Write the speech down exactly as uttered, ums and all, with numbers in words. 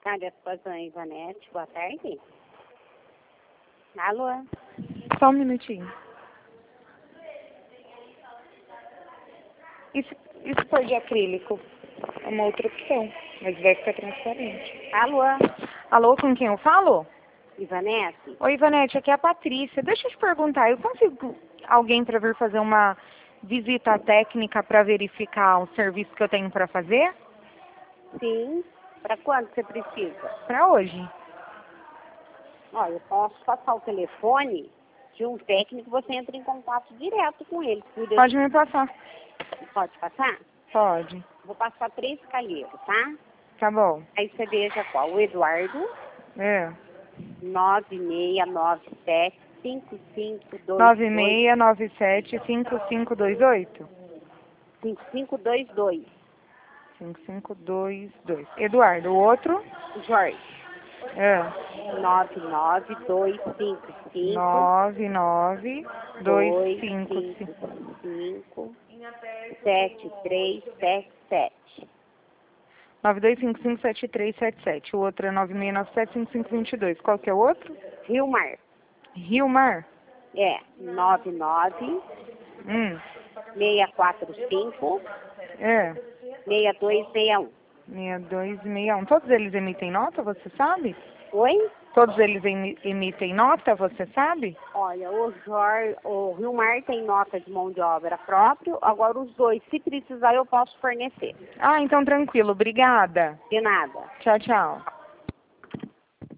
Cadê as Pazãs, Ivanete? Boa tarde. Alô? Só um minutinho. Isso, isso for de acrílico é uma outra opção, mas vai ficar transparente. Alô? Alô, com quem eu falo? Ivanete? Oi, Ivanete, aqui é a Patrícia. Deixa eu te perguntar, eu consigo alguém para vir fazer uma visita técnica para verificar o serviço que eu tenho para fazer? Sim. Para quando você precisa? Para hoje. Olha, eu posso passar o telefone de um técnico, você entra em contato direto com ele. Cuida... Pode me passar. Pode passar? Pode. Vou passar três calheiros, tá? Tá bom. Aí você veja qual? O Eduardo, É. nove seis nove sete, cinco cinco dois nove dois. seis nove sete cinco cinco dois oito. cinco cinco dois dois. cinco cinco dois dois. Eduardo, o outro? Jorge. É. nove nove dois cinco cinco. nove nove dois cinco cinco. cinco sete três sete sete. nove dois cinco cinco sete três sete sete. O outro é nove seis nove sete cinco cinco dois dois. Qual que é o outro? Rio Mar. Rio Mar? É, nove nove Hum. seis quatro cinco É. seis dois seis um. seis dois seis um. Todos eles emitem nota, você sabe? Oi? Todos eles emi- emitem nota, você sabe? Olha, o Jorge, o Rio Mar tem nota de mão de obra próprio, agora os dois, se precisar, eu posso fornecer. Ah, então tranquilo. Obrigada. De nada. Tchau, tchau.